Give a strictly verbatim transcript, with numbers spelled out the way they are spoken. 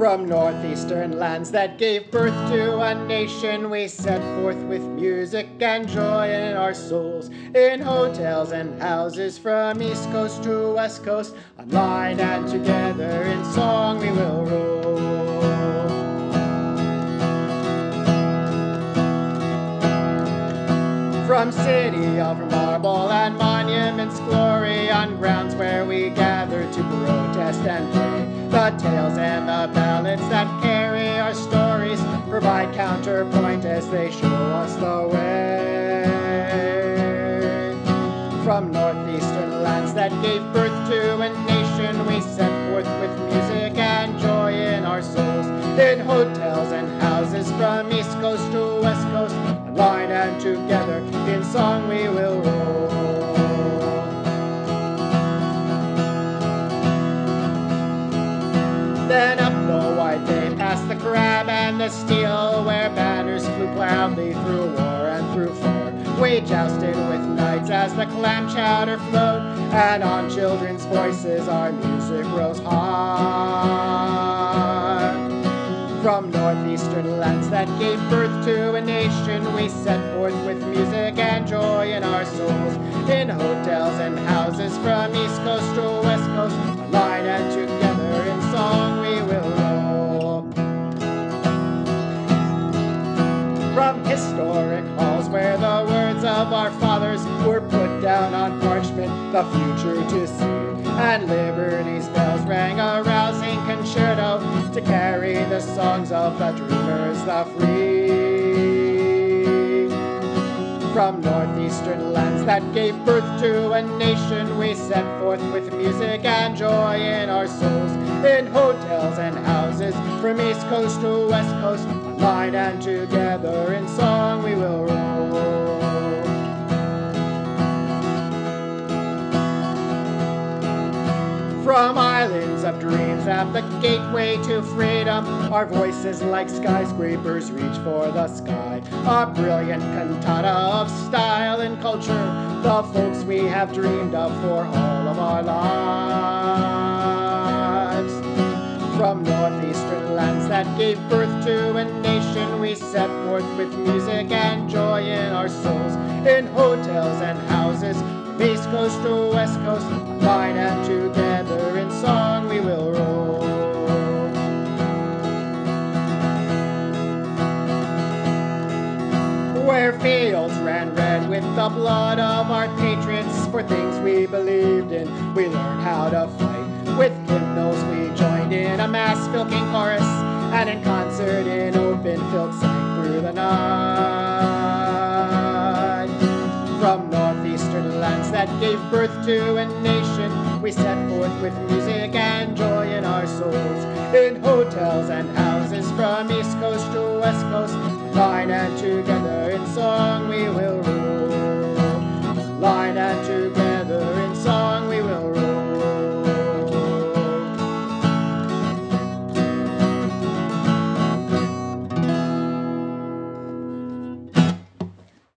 From northeastern lands that gave birth to a nation, we set forth with music and joy in our souls. In hotels and houses from east coast to west coast, online and together in song we will roll. From city of marble and monuments glory, on grounds where we gather to protest and play, the tales and the ballads that carry our stories provide counterpoint as they show us the way. From northeastern lands that gave birth to a nation, we set forth with music and joy in our souls. In hotels and houses from east coast to west coast, online and together in song we will roll. Then up the wide bay, past the crab and the steel, where banners flew proudly through war and through fire, we jousted with knights as the clam chowder flowed, and on children's voices our music rose high. From northeastern lands that gave birth to a nation, we set forth with music and joy in our souls. In hotels and houses from east coast to west coast, online and together in song we will roll. From historic halls where the words of our fathers were put down on parchment, the future to see, and liberty's bells rang a rousing concerto to carry the songs of the dreamers, the free. From northeastern lands that gave birth to a nation, we set forth with music and joy in our souls. In hotels and houses from east coast to west coast, online and together in song we will roll. From islands of dreams at the gateway to freedom, our voices like skyscrapers reach for the sky. A brilliant cantata of style and culture, the folks we have dreamed of for all of our lives. From northeastern lands that gave birth to a nation, we set forth with music and joy in our souls. In hotels and houses, from east coast to west coast, online and together in song we will roll. Where fields ran red with the blood of our patriots for things we believed in, we learned how to fight. With hymnals we joined in a mass-filking chorus, and in concert in open field sang through the night. From northeastern lands that gave birth to a nation, we set forth with music and joy in our souls. In hotels and houses from east coast to west coast, online and together in song we will rule.